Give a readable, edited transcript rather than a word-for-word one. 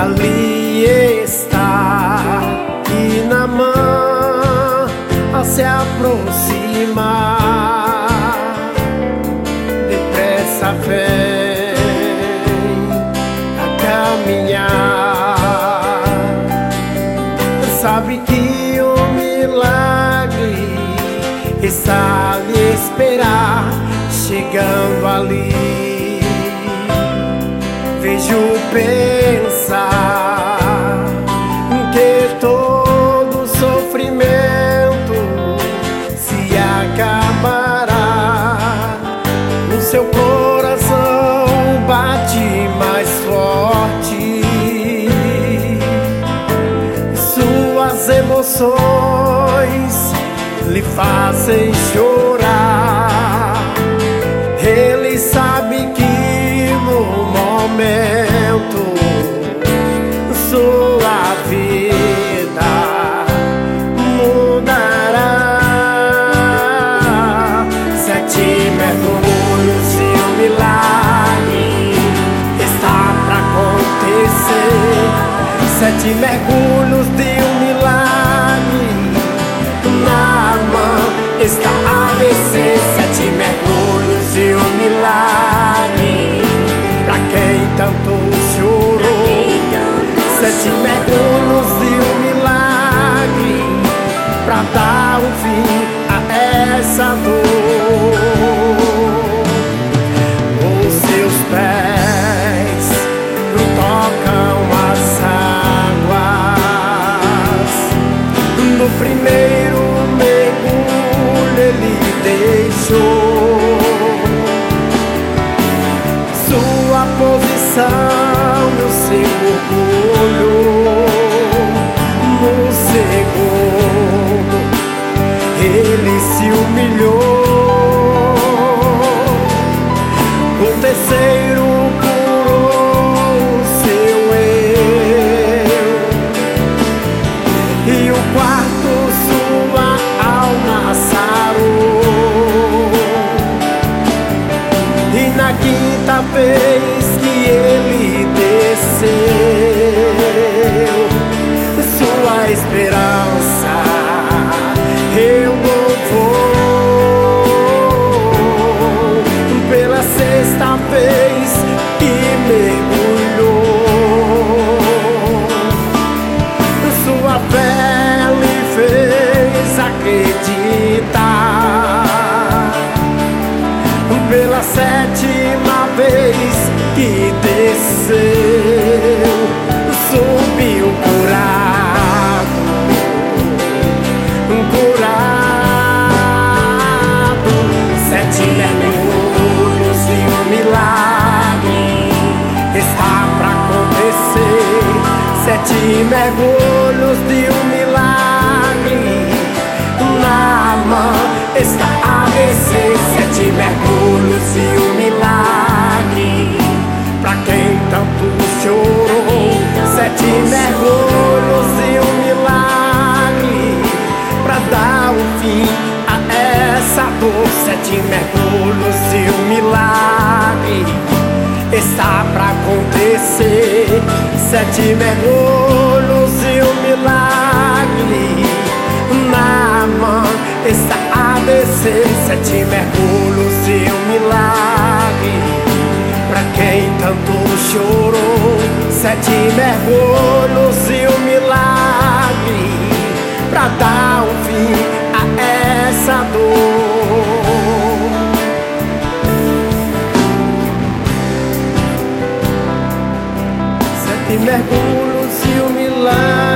ali está, e na mão ao se aproximar, depressa vem a caminhar. Sabe que o milagre está a lhe esperar, chegando ali. Vejo pensar que todo sofrimento se acabará. O seu coração bate mais forte, suas emoções lhe fazem chorar. Ele sabe que no momento sua vida mudará. 7 mergulhos e um milagre está pra acontecer. 7 mergulhos de um milagre na mão está a descer. 7 mergulhos e um milagre pra quem tanto chorou. 7 mergulhos e um milagre pra dar um fim a essa dor. Os seus pés tocam as águas. No primeiro mergulho ele deixou sua posição no seu orgulho. No segundo ele se humilhou. O terceiro curou seu eu, e o quarto sua alma sarou. E na quinta vez que ele desceu, sua esperança renovou. Pela sexta vez que mergulhou, sua fé lhe fez acreditar. Pela 7ª vez que desceu, subiu curado, curado. 7 mergulhos e um milagre está pra acontecer. 7 mergulhos de um milagre na mão está a descer. 7 mergulhos e um milagre pra quem tanto chorou. 7 mergulhos e um milagre pra dar um fim a essa dor. 7 mergulhos e um milagre está pra acontecer. 7 mergulhos e um milagre na mão está a descer. 7 mergulhos e um milagre pra quem tanto chorou. 7 mergulhos e um milagre pra dar um fim a essa dor. 7 mergulhos e um milagre.